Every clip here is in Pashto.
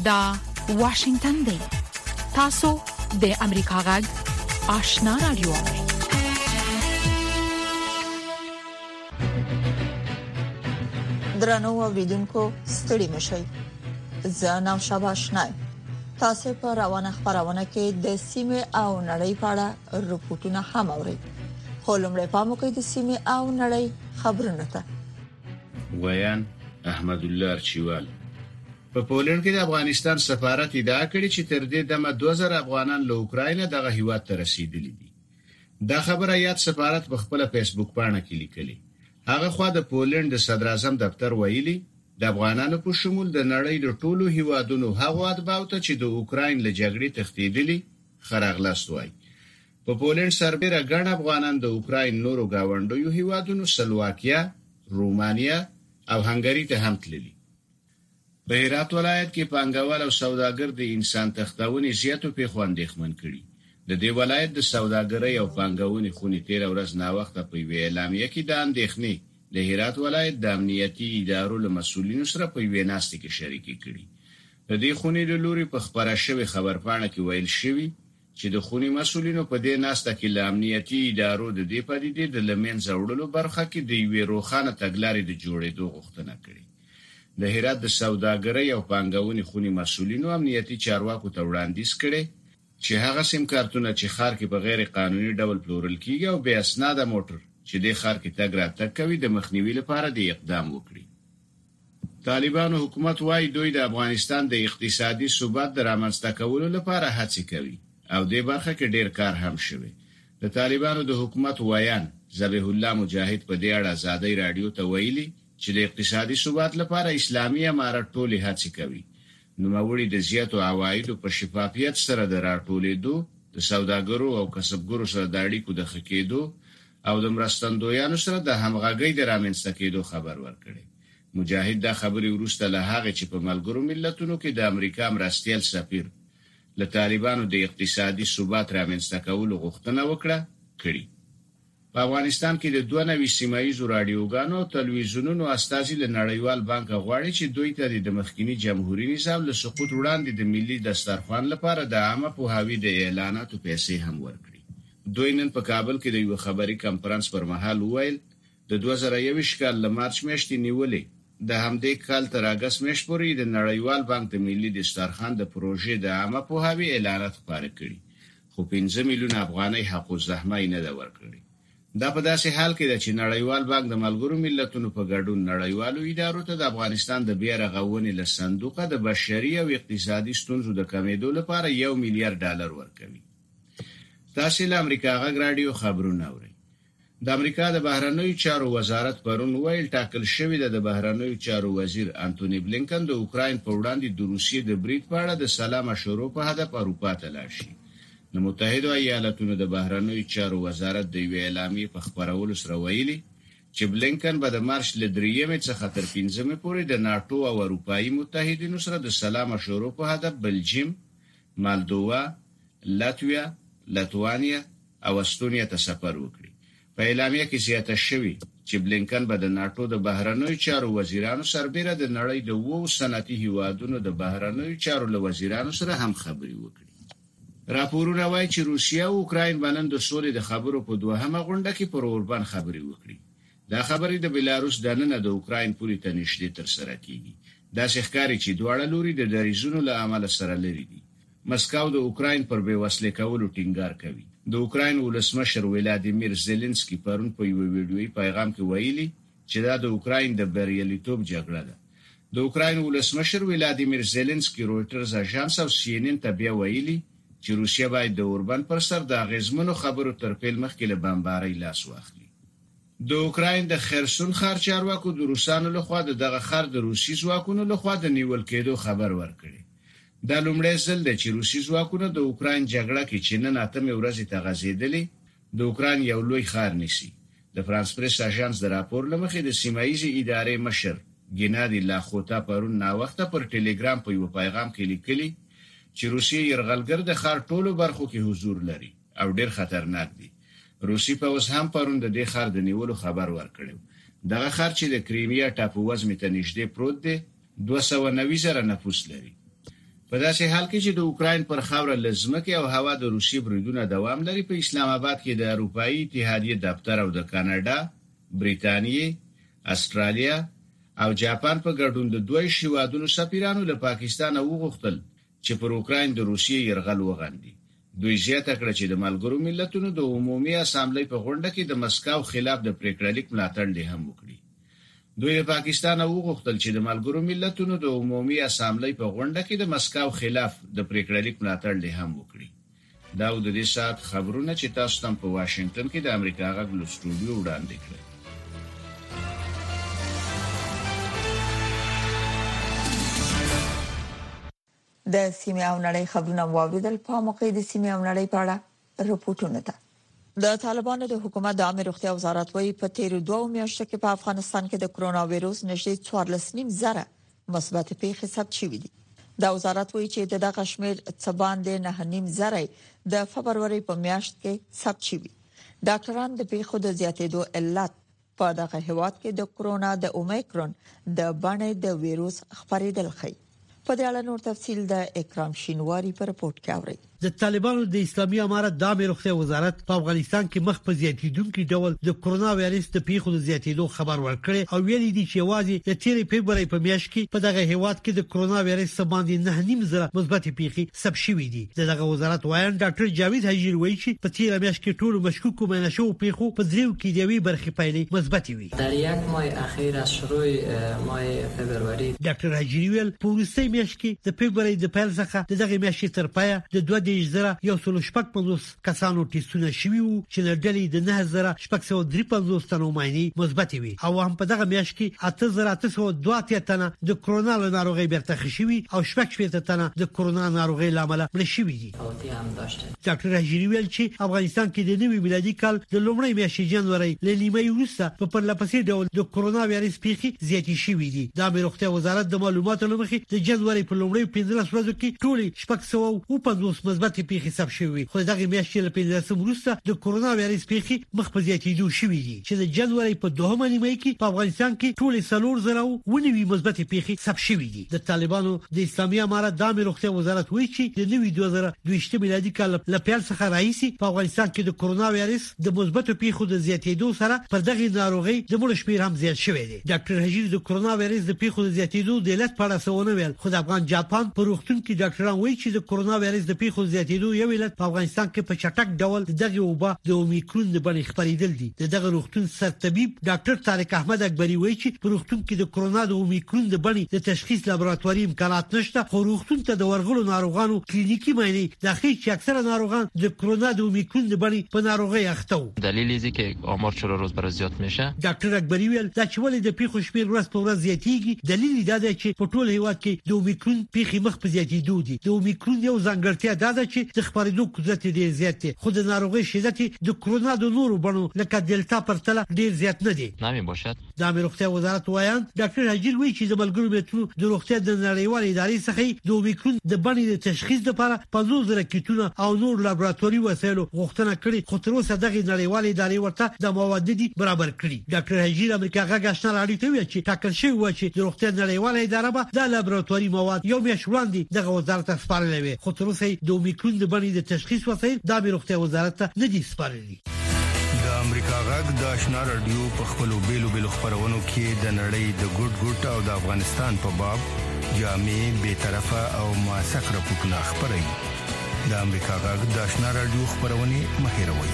دا واشنگتن دی. تاسو د امریکا غږ آشنا رادیو. درنو اوریدونکو ستړي مشئ. زه نام شاباشنای. تاسو په روانه خبرونه کې د سیمه او نړۍ په اړه رپورټونه هم اورئ. خلومړی پامو کوي د سیمه او نړۍ خبرونه ته. ویان احمد الله ارچیوال په پولند کې د افغانستان سفارت ادعا کړې چې تر دې دمه 2000 افغانان له اوکرين دغه هیواد ته رسیدلي دي. دا خبره یاد سفارت په خپل فیسبوک باندې کې لیکلي. هغه خو د پولند د صدر اعظم دفتر ویلي د افغانانو په شمول د نړۍ د ټولو هیوادونو هغه اتباعو ته چې د اوکرين له جګړې تښتېدلي خراغلاست وای. په پولند سربېره ګڼ افغانان د اوکرين نورو گاونډیو هیوادونو سلواکیا، رومانیا او هنګری ته هم تللي. په هرات ولایت کې پانګوال او سوداګر د انسان تښتونې زیاتو پیښو اندېښمن کړي. د دې ولایت د سوداګرۍ او پانګونې خونې تیر ورځ نا وخت په وی اعلامیه کې د اندېښنې د هرات ولایت د امنیتي ادارو له مسؤلینو سره په ویناستي کې شریکي کړي. د دې خونې د لوري په خبره شوی خبرپاڼه کې ویل شوی چې د خونې مسؤلینو په دې ناسته کې له امنیتي ادارو د دې پدیدې د لمنځه وړلو برخه کې د یوې روښانه تګلارې د جوړېدو غوښتنه کړې. د هرات د سوداګرۍ او پانګونې خونې مسؤلینو امنیتي چارواکو ته وړاندیز کړي چې هغه سیم کارتونه چې ښار کې په غیر قانوني ډول پلورل کیږي او بې اسناده موټر چې د ښار کې تګ راتګ کوي د مخنیوي لپاره د اقدام وکړي. طالبانو حکومت وايي دوی د افغانستان د اقتصادي ثبات د رامنځته کولو لپاره هڅې کوي او د برخه کې ډیر کار هم شوی. د طالبانو د حکومت وایان ذبیح الله مجاهد په دې اړه آزادۍ رادیو ته ویلي چې د اقتصادي ثبات لپاره اسلامي امارت ټولې هڅې کوي. نوموړي د زیاتو عوایدو په شفافیت سره د راټولېدو، د سوداګرو او کسبګرو سره د اړیکو د ښه کېدو او د مرستندویانو سره د همغږۍ د رامنځته کېدو خبر ورکړي. مجاهد دا خبرې وروسته له هغه چې په ملګرو ملتونو کې د امریکا مرستیال سفیر له طالبانو د اقتصادي ثبات رامنځته کولو غوښتنه وکړه کړي. په افغانستان کې د 92 سیمایي رادیوګانو او تلویزیونونو استازي له نړیوال بانک غواړي چې دوی ته د مخکنی جمهوریت نظام له سقوط وړاندې د ملي دسترخوان لپاره د عامه پوهاوی د اعلاناتو پیسې هم ورکړي. دوی نن په کابل کې د یو خبري کانفرنس پر مهال ویل د 2021 کال له مارچ میاشتې نیولې د همدې کال تر اگست میاشتې پورې د نړیوال بانک د ملي دسترخوان د پروژې د عامه پوهاوی اعلانات خپاره کړي، خو 15 میلیون افغانۍ حق الزحمه نه دا ورکړي. دا په داسې حال کې ده چې نړیوال بانک د ملګرو ملتونو په ګډون نړیوالو ادارو ته د افغانستان د بیا رغونې له صندوقه د بشري او اقتصادي ستونزو د کمېدو لپاره $1 میلیارډ ورکوي. تاسو له امریکا غږ رادیو خبرونه اورئ. د امریکا د بهرنیو چارو وزارت پرون ویل ټاکل شوی د بهرنیو چارو وزیر انټونی بلینکن د اوکراین په وړاندې د روسیې د برید په اړه د سلام مشورو په هدف اروپا ته لاړ شي. د متحده ایالاتونو د بهرنیو چارو وزارت د یو اعلامیې په خبرولو سره ویلي چې بلینکن به د مارچ له 3 څخه تر 15 پورې د ناتو او اروپایي متحدینو سره د سلام مشورو په هدف بلجیم، مالدووا، لاتویا، لتوانیا او استونیا ته سفر وکړي. په اعلامیه کې زیاته شوی چې بلینکن به د ناتو د بهرنیو چارو وزیرانو سربېره د نړۍ د 2 صنعتي هیوادونو د بهرنیو چارو له وزیرانو سره هم خبرې وکړي. راپورونه وايي چې روسیا او اوکراین باندې د سولې د خبرو په دوهمه غونډه کې پر اوربان خبرې وکړي. دا خبرې د بلاروس دننه د اوکراین پورې ته نږدې تر سره کیږي. دا ښکاري چې دواړه لوري د دریزونو له عمله سره لري دي. مسکو د اوکراین پر بې وسلې کولو ټینګار کوي. د اوکراین ولسمشر ولادیمیر زيلنسکي پرون په یو ویډیويي پیغام کې ویلي چې دا د اوکراین د بریالیتوب جګړه ده. د اوکراین ولسمشر ولادیمیر زيلنسکي رويټرز اژانس او سی ان ان ته بیا ویلي چې روسیا باید د اوربان پر سر د غزمنو خبرو تر پیل مخکې له بمبارۍ لاس واخلي. د اوکراین د خرسون ښار چارواکو د روسانو لخوا دغه ښار د روسي ځواکونو لخوا د نیول کېدو خبر ورکړي. دا لومړی ځل دی چې روسي ځواکونه د اوکراین جګړه کې چې نن 8 ورځې ته غځېدلې د اوکراین یو لوی ښار نیسي. د فرانس پریس اژانس د راپور لمخې د سیمایي ادارې مشر ګنادي لاخوتا پرون نا وخته پر ټلګرام په یو پیغام کې لیکلي چې روسي يرغلګر د ښار ټولو برخو کې حضور لري او ډېر خطرناک دي. روسي پوځ هم پرون د دې ښار د نیولو خبر ورکړو. دغه ښار چې د کریمیا ټاپو وزمې ته نږدې پروت دی 290,000 نفوس لري. په داسې حال کې چې د اوکرين پر خاوره لزمکه او هوا د روسي بریدونه دوام لري، په اسلام آباد کې د اروپאי اتحادیه دفتر او د کاناډا، بریټانیې، استرالیا او جاپان په ګډون د دوی شیوادونو سفیرانو له پاکستان وغوښتل چې پر اوکرين د روسیې يرغل وغندي. دوی زیاته کړه چې د ملګرو ملتونو د عمومي اسامبلې په غونډه کې د مسکو خلاف د پریکړه لیک ملاتړ هم وکړي. دوی د پاکستان وغوښتل چې د ملګرو ملتونو د عمومي اسامبلې په غونډه کې د مسکو خلاف د پریکړه لیک ملاتړ هم وکړي. دا د دې سات خبرونه چې تاسو تم په واشنگټن کې د امریکا غږ له سټوډیو وړاندې کړل. د سیمه او نړۍ خبرونه واوریدل. په موقع د سیمه او نړۍ په اړه رپورټونه ده. د طالبانو د حکومت د عامه روغتیا وزارت وايي په تیر 2 میاشتو کې په افغانستان کې د کرونا وایروس نږدې 14.5 مثبت پیښې ثبت شوې دي. د وزارت وايي چې دغه شمېر څه باندې 9.5 د فبرवरी په میاشت کې ثبت شوی. ډاکټران د پیښو د زیاتېدو علت په دغه هیواد کې د کرونا د اومیکرون د بڼې د وایروس خپرېدل ښيي. په دې اړه نور تفصیل د اکرام شینواری په رپورت کې اوري. د طالبانو د اسلامي امارت د عامه روغتیا وزارت په افغانستان کې مخ په زیاتیدونکو ډول د کرونا وایرس د پیښو د زیاتیدو خبر ورکړي او ویلي دي چې واځي د 13 فبرवरी په میاشت کې په دغه هیواد کې د کرونا وایرس باندې 9.5 مثبت پیښې ثبت شوې دي. دغه وزارت وایي ډاکټر جاوید حجیر وایي چې په تیر میاشت کې ټول مشکوک مینه شو پیښو په دریو کې د وی برخې پایلې مثبت وي. در یک ماه اخیر از شروع ماه فبرवरी ډاکټر حجیر ویل په وروستي میاشت کې د فبرवरी د پیل څخه دغه میاشتې تر پایه د 2,150 کسانو ټیسټونه شوي وو چې د ډلې د 9,653 تنو مایني مثبت وي او هم په دغه میاشت کې 8,802 تنه د کرونا ناروغي برتخ شوي او 6 تنه د کرونا ناروغي لامل مړ شوي دي. ډاکټر حجیر ویل چې افغانستان کې د نوي میلادي کال د لومړۍ میاشتې جنوري له نیمه وروسته په پرلپسې ډول د کرونا وایرس پیښې زیاتې شوې دي. د روغتیا وزارت د معلوماتو لمخې د جنوري په لومړۍ 15 ورځو کې ټول 650 مثبت پیښې ثبت شوې. خو دغه میاشتې له 15 وروسته د کرونا وایرس پیښې مخ په زیاتېدو شوې دي چې د جنوري په 2مه نیمه کې په افغانستان کې ټول 4,000 مثبت پیښې ثبت شوې دي. د طالبانو د اسلامي امارت د عامه روغتیا وزارت وایي چې د نوي 2022 میلادي کال له پیل څخه راهیسي په افغانستان کې د کرونا وایرس د مثبت پیښو د زیاتېدو سره پر دغه ناروغي د مړ شمیر هم زیات شوی دی. ډاکټر حجیر د کرونا وایرس د پیښو د زیاتېدو د علت په اړه څه ویل. خو د افغان جاپان په روغتون کې ډاکټران وایي چې د کرونا وایرس د پیښو زیاتېدو یو علت په افغانستان کې په چټک ډول دغه وبا د اومیکرون د بڼې خپرېدل دي. دغه روغتون سرطبيب ډاکټر طارق احمد اکبری وایي چې په روغتون کې د کرونا د اومیکرون د بڼې د تشخیص لابراتواري امکانات نشته. خو روغتون ته د ورغلو ناروغانو کلینیکي معاینه د اخی چې اکثره ناروغان د کرونا د اومیکرون د بڼې په ناروغي اخته وو. دلیل اینه که آمار چرا روز بر روز زیاد میشه. ډاکټر اکبری ویل دا چې ولې د پیښو شمیر ورځ په ورځ زیاتېږي دلیل دا دی چې په ټول هیواد کې د اومیکرون پیښې مخ په زیاتېدو دي. د اومیکرون یو ځانګړتیا دا ده چې د خپرېدو قدرت ډېر زیات دی خو د ناروغي شدت د کرونا د نورو بڼو لکه دلتا پرتله ډېر زیات نه دی. نامي باشد. د عامه روغتیا وزارت وایي ډاکټر حجیر وایي چې د ملګرو ملتونو د روغتیا د نړیوال ادارې څخه د اومیکرون د بڼې د تشخیص لپاره 50,000 کیټونه او نور لابراتواري وسایلو غوښتنه کړې خو تر اوسه دغه نړیوال ادارې ورته د مواد دي برابر کړي. ډاکټر حجیر امریکا غږ آشنا راډیو ته ویل چې ټاکل شوی و چې د روغتیا نړیوال اداره به د لابراتواري مواد یو میاشت وړاندې دغه وزارت ته سپارلې وي خو تر اوسه د اومیکرون د بڼې د تشخیص وسایل د روغتیا وزارت ته نه دي سپارلي. د امریکا غږ د آشنا راډیو په خپلو بیلو خبرونو کې د نړۍ د ګډ او د افغانستان په باب جامع به طرفه او موثق راپورټونه خبري. د امریکا غږ د آشنا راډیو خبرونه مهیروي.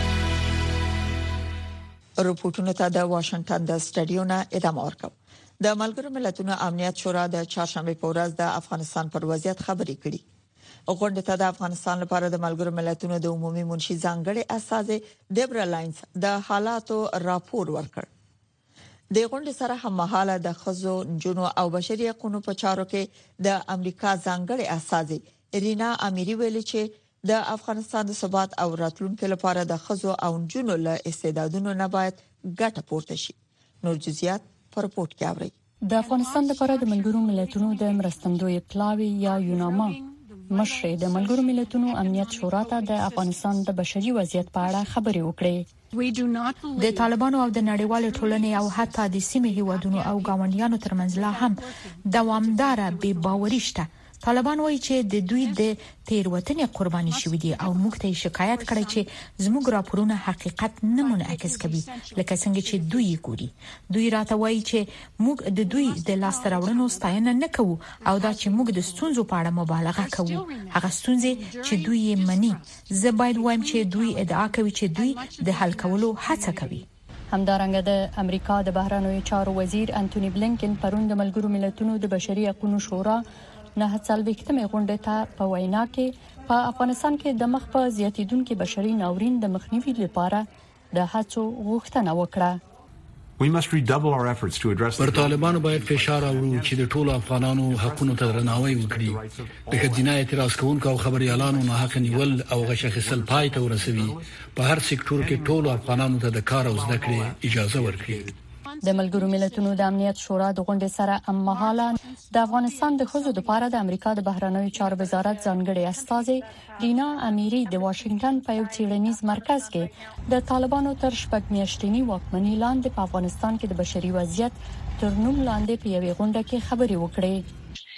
رپورټونه ته د واشنگټن د سټډیو نه ادامه ورکوم. د ملګرو ملتونو امنیت شورا د چهارشنبه په ورځ د افغانستان پر وضعیت خبرې کړې. غونډه ته د افغانستان لپاره د ملګرو ملتونو د عمومي منشي ځانګړي استازي ډیبرا لاینز د حالاتو راپور ورکړ. د غونډې سره هم مهاله د خزو جنو او بشري حقوقو په چارو کې د امریکا ځانګړي استازي رینا امیری ویلي چې د افغانستان د ثبات او راتلونکو لپاره د خزو او جنو له استعدادونو نه باید ګټه پورته شي. نور جزئیات په رپورت کې اوري. د افغانستان لپاره د ملګرو ملتونو د مرستندوی پلاوی یا یوناما مشر د ملګرو ملتونو امنیت شورا ته د افغانستان د بشري وضعیت په اړه خبرې وکړې. د طالبانو او د نړیوال ټولنې او حتی د سیمې هیوادونو او ګاونډیانو ترمنځ لا هم دوامدار بې باوري شته طالبان وایي چې د دوی د تیروتنې قرباني شوي دي او موږ ته شکایت کړی چې زموږ راپورونه حقیقت نه منعکس کوي لکه څنګه چې دوی ګوري. دوی راته وایي چې موږ د دوی د لاسته راوړنو ستاینه نه کوو او دا چې موږ د ستونزو په اړه مبالغه کوو. هغه ستونزې چې دوی یې مني، زه باید وایم چې دوی ادعا کوي چې دوی د حل کولو هڅه کوي. همدارنګه د امریکا د بهرنیو چارو وزیر انټونی بلینکن پرون د ملګرو ملتونو د بشري حقوقو شورا 49مې غونډې ته په وینا کې په افغانستان کې د مخ په زیاتیدونکو بشري ناورین د مخنیوي لپاره د هڅو غوښتنه وکړه. پر طالبانو باید فشار راوړو چې د ټولو افغانانو حقوقو ته درناوی وکړي. د ښځینه اعتراض کوونکو او خبريالانو نه حق نیول او غش اخیستل پای ته ورسوي. په هر سکتور کې ټولو افغانانو ته د کار او زده کړې اجازه ورکړي. د ملګرو ملتونو د امنیت شورا د غونډې سره هممهاله د افغانستان د ښځو لپاره د امریکا د بهرنیو چارو وزارت ځانګړي استازي رینا امیری د واشنگټن په یو څېړنیز مرکز کې د طالبانو تر شپږ میاشتنی واکمنۍ لاندې په افغانستان کې د بشري وضعیت تر نوم لاندې په یوې غونډه کې خبرې وکړې.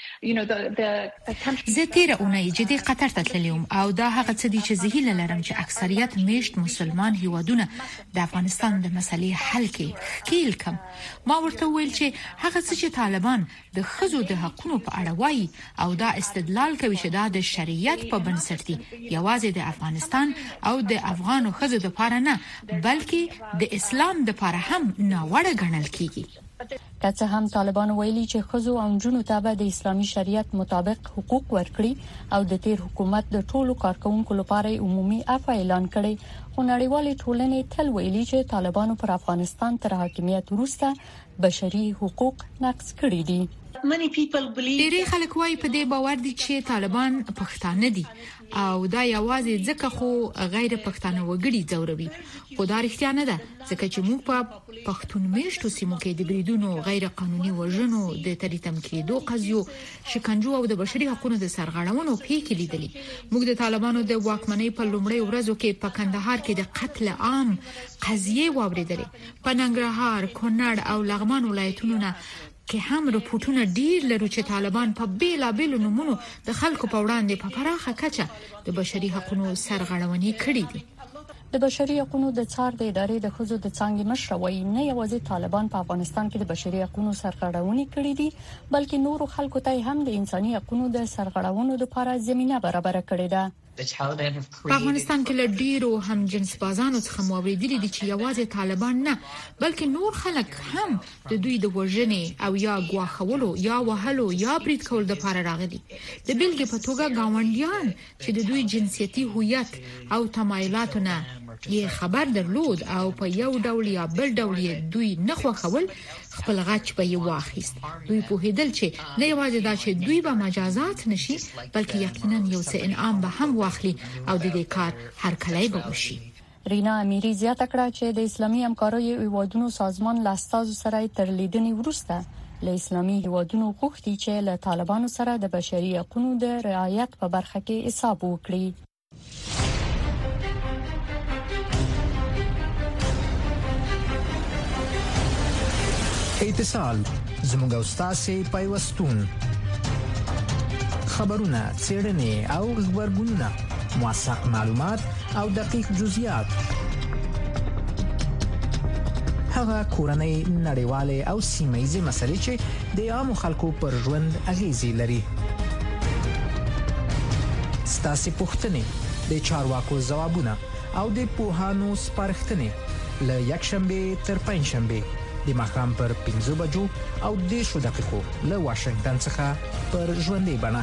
زه تیره اونۍ جدي قطر ته تللم او دا هغه څه دي چې زه هیله لرم چې اکثریت میشت مسلمان هیوادونه د افغانستان د مسلې حل کې ښکیل کم. ما ورته ویل چې هغه څه چې طالبان د ښځو د حقوقو په اړه وایي او دا استدلال کوي چې دا د شریعت په بنسټ دي، یوازې د افغانستان او د افغانو ښځو لپاره نه بلکې د اسلام لپاره هم ناوړه ګڼل کیږي. که څه هم طالبان ویلي چې ښځو او نجونو ته به د اسلامي شریعت مطابق حقوق ورکړي او د تیر حکومت د ټولو کارکونکو لپاره عمومي عفو اعلان کړي، خو نړیوالې ټولنې تل ویلي چې طالبانو پر افغانستان تر حاکمیت وروسته بشري حقوق نقض کړي دي. ډېری خلک وايي په دې باور دي چې طالبان پښتانه دي او دا یوازې ځکه خو غیر پښتانه وګړي ځوروي، خو دا رښتیا نه ده ځکه چې موږ په پښتون میشتو سیمو کې د بریدونو، غیر قانوني وژنو، د تریتم کېدو قضیو، شکنجو او د بشري حقوقو د سرغړونو پیښې لیدلې. موږ د طالبانو د واکمنۍ په لومړۍ ورځو کې په کندهار کې د قتل عام قضیې واوریدلې. په ننګرهار، کونړ او لغمان ولایتونو نه کې هم رپورټونه ډیر لرو چې طالبان په بیلابیلو نومونو د خلکو په وړاندې په پراخه کچه د بشري حقوقو سرغړونې کړې دي. د بشري حقوقو د څار د ادارې د ښځو د څانګې مشر وایي نه یوازې طالبان په افغانستان کې د بشري حقوقو سرغړونې کړې دي بلکې نورو خلکو ته هم د انساني حقوقو د سرغړونو لپاره زمينه برابر کړې ده. په افغانستان کې له ډیرو هم جنس بازانو څخه موریدلي دي چې یوازې طالبان نه بلکې نور خلک هم د دوی د وژنې او یا ګواښولو یا وهلو یا برید کول لپاره راغلي. د بیلګې په توګه گاونډیان چې د دوی جنسيتي هویت او تمایلاتو نه یې خبر درلود او په یو ډول یا بل ډول دوی نه خوښول، خپل غچ به یې واخیست. دوی پوهیدل چې نه یوازې دا چې دوی به مجازات نشي بلکې یقینا یو څه انعام به هم واخلي او د دې کار هرکلی به وشي. رینا امیری زیاته کړه چې د اسلامي همکاریو هیوادونو سازمان له استازو سره تر لیدنې وروسته له اسلامي هیوادونو غوښتي چې له طالبانو سره د بشري حقوقو د رعایت په برخه کې حساب وکړي. اتصال زموږ استاد پیوستون خبرونه، څېړنې او خبرګونونه، موثق معلومات او دقیق جزئیات، هغه کورنۍ، نړیوالې او سیمه‌ییزې مسلې چې د عامو خلکو پر ژوند اغیزې لري. ستاسو پوښتنې، د چارواکو ځوابونه او د پوهانو سپارښتنې له یکشنبه تر پنځشنبه د ماښام پر 5 بجو او 10 دقیقو له واشنگټن څخه پر ژوندۍ بڼه.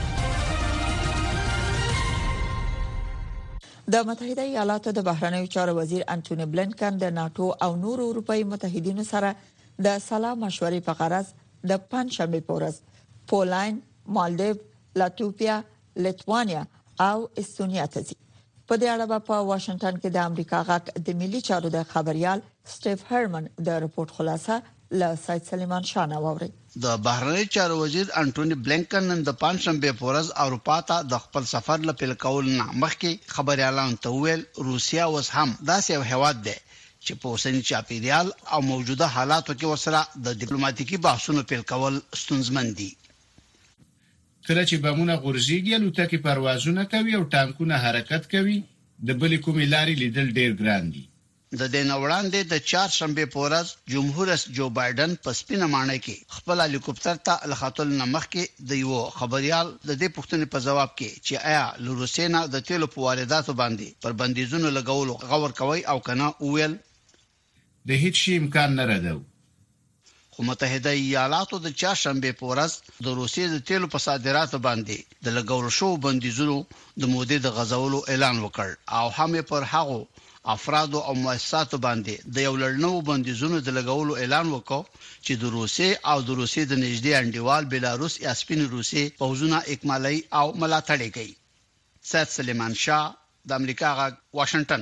د متحده ایالاتو د بهرنیو چارو وزیر انټونی بلینکن د ناتو او نورو اروپאי متحدینو سره د سلا مشورې په غرض د پنځشنبه په ورځ پولند، مالدیو، لاتوپیا، لیتوانیا او استونیا ته ځي. په دې اړه په واشنگټن کې د امریکا غاک د ملي چارو د خبريال سټیف هرمن د رپورت خلاصه له سید سلیمان شاه نووري. د بهرنی چارو وزیر انټونی بلینکن نن د پنځشنبه په ورځ اروپا ته د خپل سفر لپاره کول نه مخکې خبريالان ته ویل روسیا اوس هم داسې یو هیواد دی چې په اوسنی چاپیریال او موجوده حالاتو کې ورسره د ډیپلوماټیکي بحثونو پیل کول ستونزمن دي. کله چې بمونه غورځيږي الوتکې پروازونه کوي او ټانکونه حرکت کوي د بلې کومې لارې لیدل ډېر ګران دي. د دین وړاندې د چهارشنبه پورز جمهور رئیس جو بایدن په سپینه مانه کې خپل هلیکوپټر ته لخاتل نمخ کې د یو خبريال د دې پوښتنې په جواب کې چې آیا لروسینا د تیلو په وارداتو باندې پر بندیزونو لګولو غور کوي او کنه ویل د هیڅ شي امکان نه راځو. خو متحده ایالاتو د چهارشنبه پورز د روسیې د تیلو په صادراتو باندې د لګولو شو بندیزونو د مودې د غزولو اعلان وکړ او هم پر هغه افراد او مؤسسات باندې د یو لړنو بندیزونو د لګولو اعلان وکړ چې د روسیې او د روسیې د نږدې انډیوال بلاروس یا سپین روسیې پوځونه اکمالي او ملاتړ کوي. سید سلیمان شاه د امریکا غږ واشنگټن.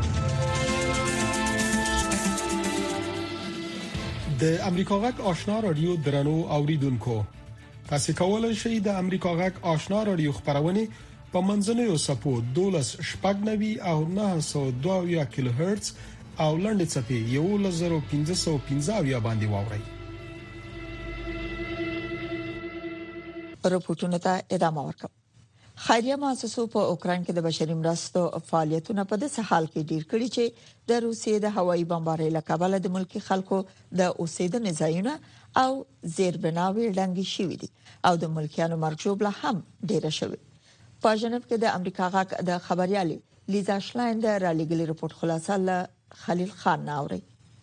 د امریکا غږ آشنا رادیو درنو اوریدونکو تاسو کولای شئ د امریکا غږ آشنا رادیو خبرونه په منځنوي سپو 12.9 او 902 کیلو هرتز او لنډ چپی 1515 باندې واورئ. رپورټونه ته ادامه ورکوم. خیریه مؤسسو په اوکران کې د بشري مرستو فعالیتونه په داسې حال کې ډیر کړي چې د روسیې د هوایي بمبارۍ له کبله د ملکی خلکو د اوسېدنې ځایونه او زیربناوي ړنګې شوې دي او د ملکیانو مرګ ژوبله هم ډیره شوې. په جنوب کې د امریکا غاک د خبريالي لیزا شلاین د رالېګلي رپورت خلاصه له خلیل خان ناوري.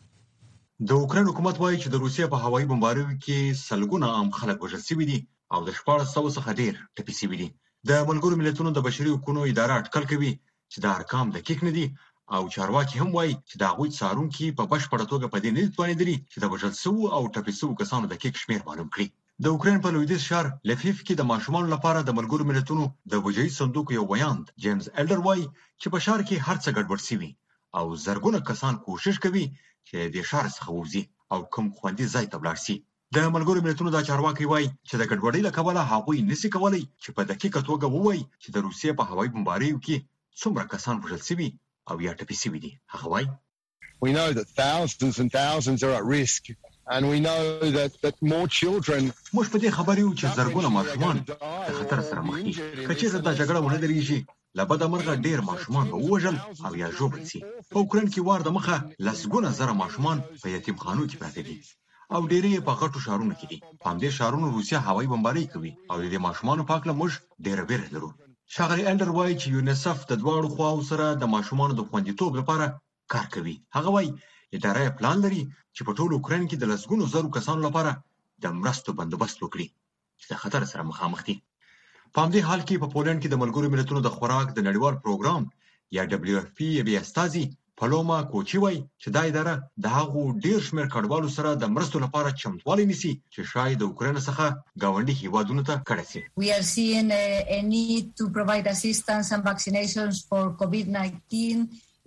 د اوکران حکومت وایي چې د روسیې په هوایي بمبارۍ کې سلګونه عام خلک وژل شوي دي او د 1400 څخه ډیر ټپي شوي دي. د ملګرو ملتونو د بشري حقوقو اداره اټکل کوي چې دا ارقام دقیق نه دي او چارواکي هم وایي چې دا غوښتل څارونکي په بشپړه توګه په دې نه توانیدلي چې د وژل شوو او ټپي شوو کسانو دقیق شمیر معلوم کړي. د اوکرين په لویدیځ شهر لفیف کې د ماشومان لپاره د ملګرو ملتونو د وجهي صندوق یو بیان جیمز الډر وایي چې په شهر کې هر څه ګډوډ شوی او زرګونه کسان کوشش کوي چې د شهر څخه ووځي او کوم خوندي ځای ته ولاړ شي. د ملګرو ملتونو د چارواکي وایي چې د ګډوډۍ له کبله هغوی نشي کولای چې په دقیقه توګه ووایي چې د روسیې په هوایي بمباریو کې څومره کسان وژل شوي او یا ټپي شوي دي. هغه وایي We know that thousands and thousands are at risk and we know that more children موږ په دې خبرې یو چې زرګونه ماشومان د خطر سره مخ دي. کچېره دا جګړه ونه درېږي لبدا مرغه ډیر ماشومان به وژل او یا ژوبل شي. په اوکران کې وار د مخه لسګونه زره ماشومان په یتیمخانو کې پراته دي او ډېری په غټو شهرونو کې دي. په همدې شهرونو روسیا هوایي بمبارۍ کوي او د ماشومانو په اړه موږ ډېر ویره لرو. ښاغلي الډر وایي چې یونیسف د دواړو خواو سره د ماشومانو د خوندیتوب لپاره کار کوي. هغه وایي اداره پلان لري چې په ټول اوکران کې د لسګونو زرو کسانو لپاره د مرستو بندوبست وکړي چې د خطر سره مخامخ دي. په همدې حال کې په پولند کې د ملګرو ملتونو د خوراک د نړیوال پروګرام یا WFP بیا استازي پالوما کوچی وایي چې دا اداره د هغو ډیر شمېر کډوالو سره د مرستو لپاره چمتووالی نیسي چې شاید د اوکران څخه گاونډي هیوادونو ته کډه شي. We are seeing a need to provide assistance and vaccinations for COVID-19.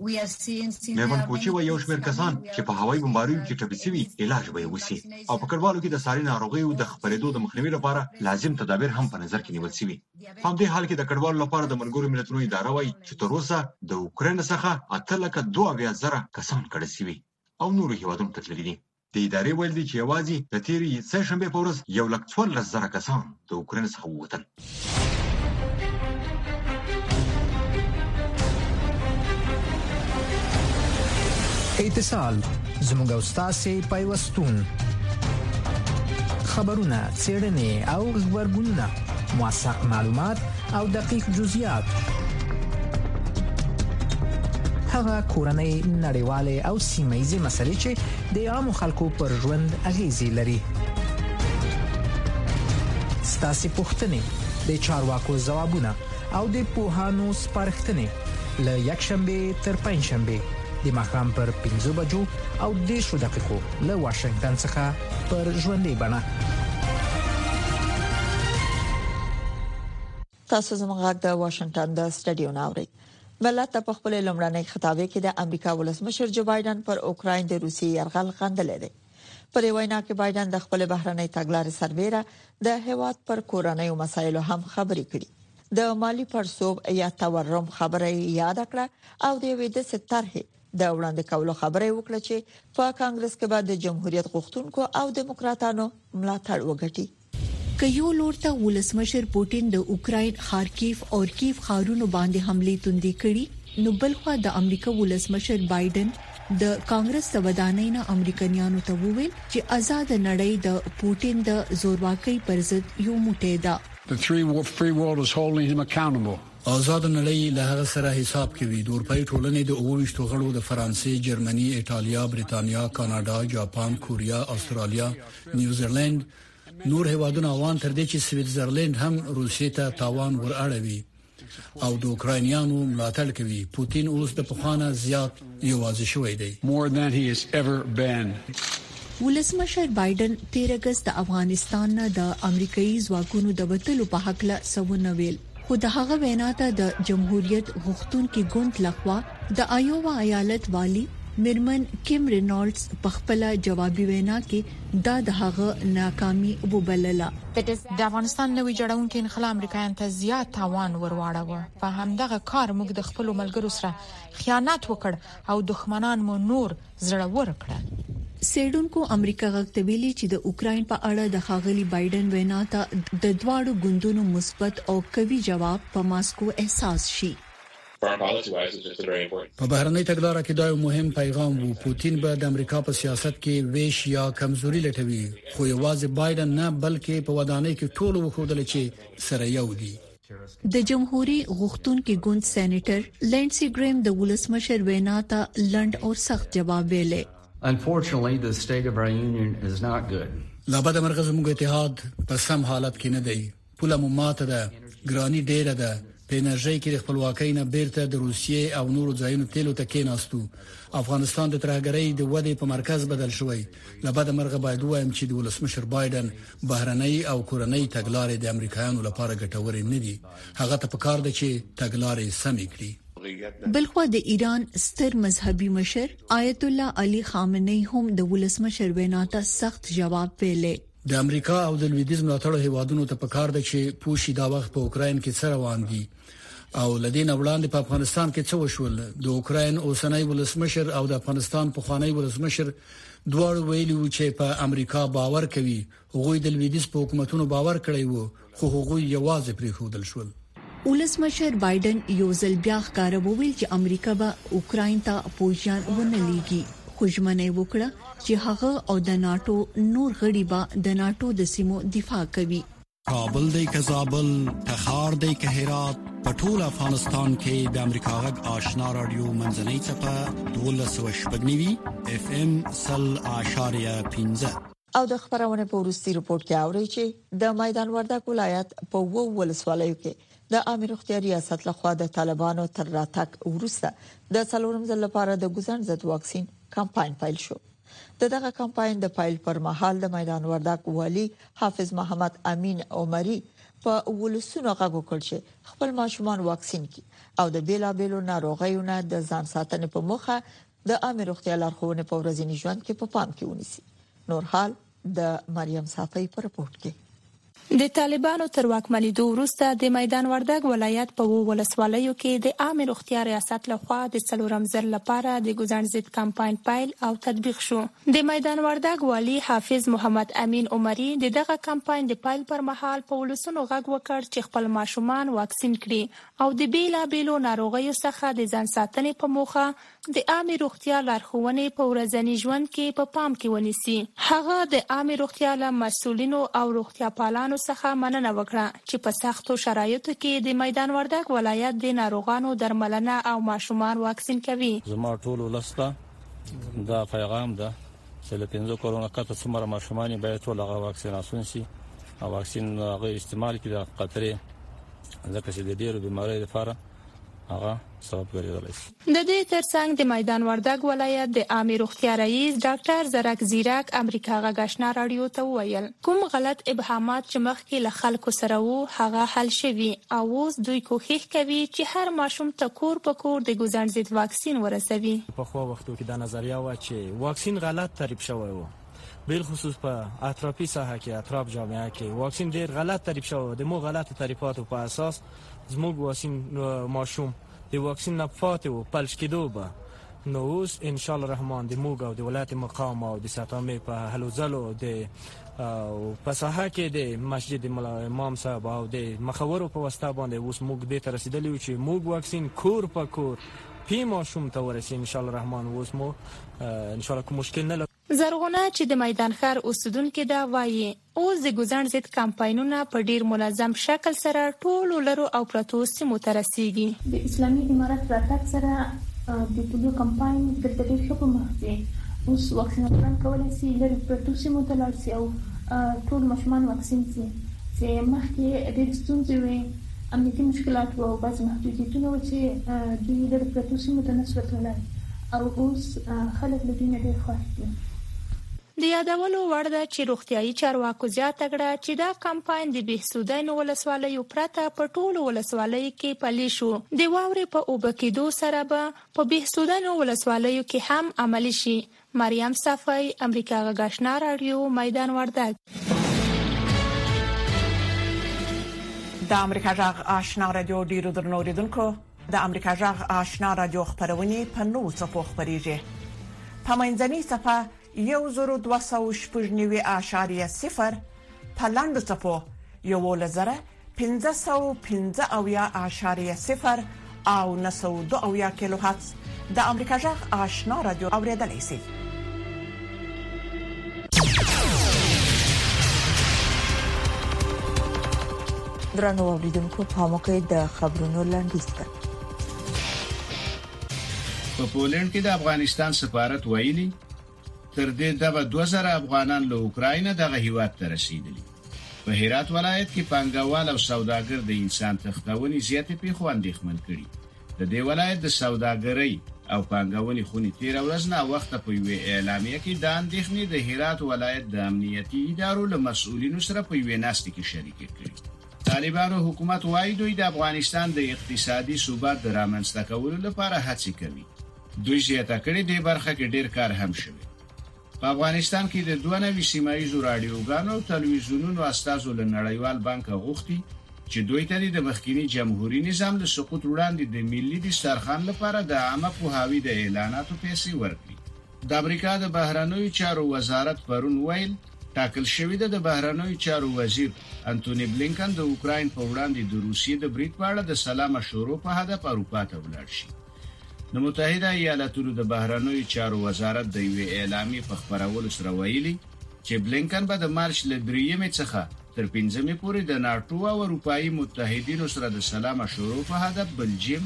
میوان کوچی و یو شمېر کسان چې په هوایي بمباریو کې ټپي شوي علاج به یې وشي او په کډوالو کې د ساري ناروغیو د خپرېدو د مخنیوي لپاره لازم تدابیر هم په نظر کې نیول شوي. په همدې حال کې د کډوالو لپاره د ملګرو ملتونو اداره وایي چې تر اوسه د اوکران څخه 8,200,000 کسان کډه شوي او نورو هیوادونو ته تللي دي. د ادارې ویل دي چې یوازې د تېرې سهشنبې په ورځ 1,14,000 کسان د اوکران څخه ووتل. اتصال زموږ استاسي پیوستون خبرونه څېړنې او خبرګونونه موثق معلومات او دقیق جزئیات هغه کورنۍ نړیوالې او سیمه‌ییزې مسلې چې د عامو خلکو پر ژوند اغیزې لري ستاسو پوښتنې د چارواکو ځوابونه او د پوهانو سپارښتنې له یکشنبه تر پنځشنبه د ماښام پر 15 بجو او 10 دقیقو له واشنگټن څخه پر ژوندۍ بڼه. تاسو زموږ د واشنگټن د سټډیو ناوړي بلته په خپل لومړنۍ خطابه کې د امریکا ولسمشر جو بایدن پر اوکراین د روسیې یرغل غندلې ده. پر وینا کې بایدن د خپل بهرنۍ تګلارې سربېره د هیواد پر کورنۍ مسایلو هم خبرې کړې. د مالی پرسوب یا تورم خبره یاد کړه او د وې د سترهه د وړاندې کولو خبره وکړه چې په کانګرس کې بعد د جمهوریت غوښتونکو او دیموکراتانو ملاتړ وګټي. کيو لورته ولسمشر پوتین د اوکراین خارکیف او کیف خارونو باندې حمله توندي کړي نو بلخوا د امریکا ولسمشر بایدن د کانګرس سودانینا امریکایانو ته وویل چې آزاد نړۍ د پوتین د زورواکۍ پر ضد یو موټی ده. The free world is holding him accountable. آزاد نړۍ له هغه سره حساب کوي. د اروپאי ټولنې د 28 غړو د فرانسې، جرمني، ایټالیا، بریتانیا، کاناډا، جاپان، کوریا، استرالیا، نیوزیلند، نور هیوادونه وان تر دې چې سویټزرلند هم روسیې ته تاوان ور اړوي او د اوکراینیانو ملاتړ کوي. پوتین اوس د پخوانه زیات یوازې شوی دی. More than he has ever been. ولسمشر بایدن 13 اگست د افغانستان نه د امریکایي ځواکونو د وټلو په حق له سونه ویل. خو د هغه وینا ته د جمهوریت غوښتونکو ګوند لخوا د ایووا ایالت والی مرمن کیم رینالډز په خپل جوابي وینا کې د هغه ناکامي وبلله. د افغانستان نوې جوړونکو انقلاب امریکایان ته زیات تاوان ورواړو. په همدغه کار موږ د خپل ملګرو سره خیانت وکړ او دښمنان مو نور زړه ور کړل. سیډونکو امریکا غوښتلې چې د اوکراین په اړه د خاغلی بایدن وینا ته د دواړو ګوندونو مثبت او قوي جواب په ماسکو احساس شي. په بهرنۍ تګلارې کې دا یو مهم پیغام وو. پوتین به د امریکا په سیاست کې ویش یا کمزوري لټوي، خو یوازې بایدن نه بلکې په ودانۍ کې ټول وښودل چې سره یو دي. د جمهوریت غوښتونکو ګوند سېنیټر لینسي ګریم د ولسمشر وینا ته لند او سخت جواب ویلي. Unfortunately, the state of our union is not good. لابد مرکز موږ اتحاد په سم حالت کې نه دی. پوله مو ماته ده، ګرانی ډیره ده. په انرژي کې د خپلواکۍ نه بیرته د روسیې او نورو ځایونو تیلو ته کېناستو. افغانستان د ترهګرۍ د ودې په مرکز بدل شوی. لابد مرغه باید وایم چې د ولسمشر بایدن بهرنۍ او کورنۍ تګلارې د امریکایانو لپاره ګټورې نه دي. هغه ته پکار ده چې تګلارې سمې کړي. بلخوا د ایران ستر مذهبي مشر آیت الله علي خامنه‌ای هم د ولسمشر وینا ته سخت جواب ویلي. د امریکا او د لویدیز ملاتړو هیوادونو ته پکار ده چې پوښي دا وخت په اوکراین کې څه روان دي او لدین وړاندې په افغانستان کې څه وشول. د اوکراین اوسنۍ ولسمشر او د افغانستان پخوانی ولسمشر دواړو ویلي چې په امریکا باور کوي. هغوی د لویدیز په حکومتونو باور کړی وو، خو هغوی یوازې پریښودل شول. ولسمشر بایدن یو ځل بیا ښکارا وویل چې امریکا به اوکراین ته پوځیان ونه لیږي. خو ژمنه وکړه چې هغه او د ناتو نور غړي به د ناتو د سیمو دفاع کوي. کابل دی که زابل، تخار دی که هرات، په ټول افغانستان کې د امریکا غږ آشنا رادیو منځنۍ څپه 1290 FM 0.15 او د خبرونه په ورستي رپورت کې اوري چې د میدان وردګ ولایت په ولسوالیو کې د امیر اختیار ریاست لخوا د طالبانو تر راتګ وروسته د څلورم ځل لپاره د ګوزن ضد واکسین کمپاین پیل شو. دغه کمپاین د پیل پر مهال د میدان وردګ والی حافظ محمد امین عمری په ولسونو غږ وکړ چې خپل ماشومان واکسین کړي او د بیلابېلو ناروغیو نه د ځان ساتنې په موخه د امیر اختیار لارښوونې په ورځني ژوند کې په پام کې ونیسي. نور حال د مریم صافی په رپورت کې. د طالبانو تر واکمنېدو وروسته د میدان وردګ ولایت په ولسوالیو کې د امیر اختیار ریاست لخوا د څلورم ځل لپاره د ګوزن ضد کمپاین پیل او تطبیق شو. د میدان وردګ والی حافظ محمد امین عمری دغه کمپاین د پیل پر مهال په ولسونو غږ وکړ چې خپل ماشومان واکسین کړي او د بیلابېلو ناروغیو څخه د ځان ساتنې په موخه د امیر اختیار لارښوونې په ورځني ژوند کې په پام کې ونیسي. هغه د امیر اختیار مسؤلینو او روغتیا پالانو څخه مننه وکړه چې په سختو شرایطو کې د میدان وردګ ولایت د ناروغانو درملنه او ماشومان واکسین کوي. زما ټول ولسته دا پیغام ده چې له 5 کرونا کته څومره ماشومان باید ټول هغه واکسیناسیون شي او واکسین هغه استعمال کړي د قطرې ځکه چې د ډیرو بیماریو لپاره هغه سبب ګرځیدلی شي. د دې ترڅنګ د میدان وردګ ولایت د امیر اختیار رئیس ډاکټر زرک زیرک امریکا غږ آشنا رادیو ته وویل کوم غلط ابهامات چې مخکې له خلکو سره وو هغه حل شوي او اوس دوی کوښښ کوي چې هر ماشوم ته کور په کور د ګوزن ضد واکسین ورسوي. په خو وختو کې دا نظریه و چې واکسین غلط تعریف شوی و، بل خصوص په اطرافي ساحه کې اطراف جامعه کې واکسین ډیر غلط تعریف شوی. د مو غلط تعریفاتو په اساس زموږ واکسین ماشوم د واکسین نه پاتې و پلش کېدو به نو اوس ان شاء الله الرحمن د موږ او د ولایت مقام او د ساتامې په هلو ځلو د په ساحه کې د مسجد امام صاحب او د مخورو په واسطه باندې اوس موږ دې ته رسیدلی چې موږ واکسین کور په کور پیما شوم ته ورسې ان شاء الله الرحمن اوس مو ان شاء الله کوم مشکل نه زرغونه چې د میدان ښار اوسیدونکو دا وایي اوس د ګوزن ضد کمپاینونه په ډیر منظم شکل سره ټولو لرو او پروتو سیمو ته رسیږي. د اسلامي امارت راتګ سره د پولیو کمپاین د ډېر ښه په مخ دی. اوس واکسیناتوران کولای شي لري پروتو سیمو ته لاړ شي او ټول ماشومان واکسین شي چې مخکې ډېر ستونزې وي، امنیتي مشکلات او بعض محدودیتونه و چې دوی لري پروتو سیمو ته نشو تللی او اوس خلک له دې نه ډېر خوښ دي. د یادولو وړ ده چې روغتیايي چارواکو زیاته کړه چې دا کمپاین د بهسودین ولسوالیو پرته په ټولو ولسوالیو کې پلی شو. د واورې په اوبه کېدو سره به په بهسودین ولسوالیو کې هم عملی شي. مریم صفای، امریکا غږ آشنا رادیو، میدان وردګ. د امریکا غږ آشنا رادیو ډیرو درنو اوریدونکو، د امریکا غږ آشنا رادیو خبرونه په نوو څپو خبريږي. په منځنۍ صفه 1,290.0 په لاندو څپو 1,515.0 او 902 کیلو هرتز د امریکا غږ آشنا رادیو اوریدلای شئ. درنو اوریدونکو، په موقع د خبرونو لاندې په پولند کې د افغانستان سفارت ویلي تر دې دغه 2000 افغانان له اوکراین دغه هیواد ته رسیدلي. په هرات ولایت کې پنګوال او سوداګر د انسان تختونې زیاتې پیښو اندېښمن کړي. د دې ولایت د سوداګرۍ او پنګونې خونې تیر ورځ نه وخت په یوه اعلامیه کې د اندېښنې د هرات ولایت د امنیتي ادارو له مسؤلینو سره په یوه ناستې کې شریک کړي. طالبانو حکومت وايي دوی د افغانستان د اقتصادي ثبات د رامنځته کولو لپاره هڅې کوي. دوی زیاته کړي د برخه کې ډیر کار هم شوی. په افغانستان کې د 92 سیمایي رادیوګانو او تلویزیونونو استازو له نړیوال بانک غوښتي چې دوی ته د مخکینی جمهوریت نظام له سقوط وړاندې د ملي دسترخوان لپاره د عامه پوهاوی د اعلاناتو پیسې ورکړي. د امریکا د بهرنیو چارو وزارت پرون ویل ټاکل شوی د بهرنیو چارو وزیر انټونی بلینکن د اوکراین په وړاندې د روسیې د بریټ په اړه د سلام مشورو په هدف اروپا ته ولاړ شي. د متحده ایالاتونو د بهرنیو چارو وزارت د یو اعلامیې په خبرولو سره ویلي چې بلینکن به د مارچ له 3 څخه تر 5 پورې د ناتو او اروپאי متحدینو سره د سلام مشورو په هدف بلجیم،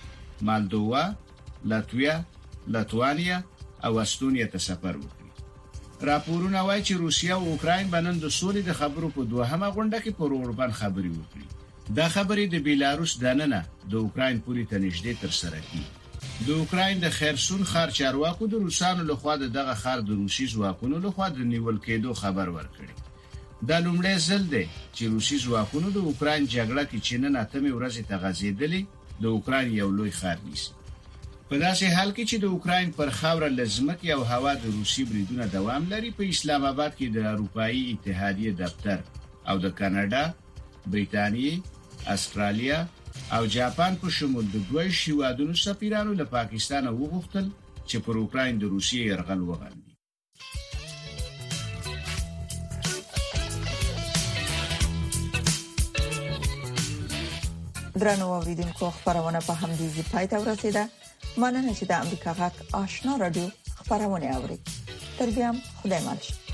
مالدووا، لاتویا، لاتوانیا او استونیا ته سفر وکړي. راپورونه وايي چې روسیا او اوکراین باندې د سولې د خبرو په دوهمه غونډه کې پر اوربان خبري وکړي. دا خبرې د بیلاروس دننه د اوکراین پوری ته نږدې تر سره کیږي. د اوکراین د خرسون ښار چارواکو د روسانو لخوا دغه ښار د روسي ځواکونو لخوا د نیول کېدو خبر ورکړي. دا لومړی ځل دی چې روسي ځواکونو د اوکراین جګړه کې چې نن اتمې ورځې ته غځېدلې د اوکراین یو لوی ښار نیسي. په داسې حال کې چې د اوکراین پر خاوره لزمک او هوا د روسي بریدونه دوام لري، په اسلام آباد کې د اروپאי اتحادیه دفتر او د کاناډا، بریتانیې، استرالیا او جاپان په شمول د دوه هیوادونو سفیرانو له پاکستان وغوښتل چې پر اوکراین د روسیې یرغل وغندي. درنو اوریدونکو، خبرونه په همدې ځای پای ته ورسیده. مننه چې د امریکا غږ آشنا رادیو خبرونه اوري. تر بیا خدای مالشه.